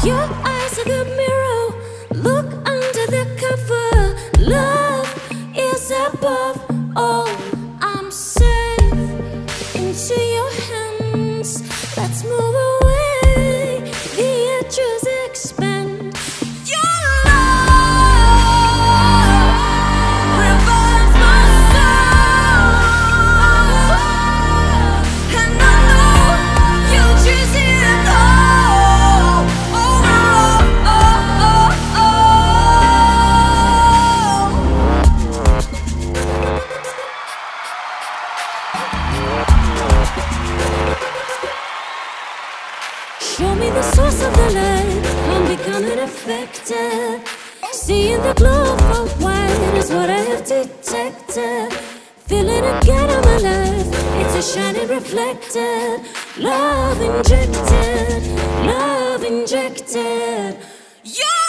Your eyes are the mirror. Look under the cover. Love is above all. I'm safe into your hands. Let's move away. The edges expand. Your love revives my soul, and I know you'll choose it all. Oh, oh, oh, oh, Show me the source of the light. I'm becoming affected. Seeing the glow of white is what I have detected. Feeling again in my life. It's a shining reflected. Love injected. Love injected. Yeah!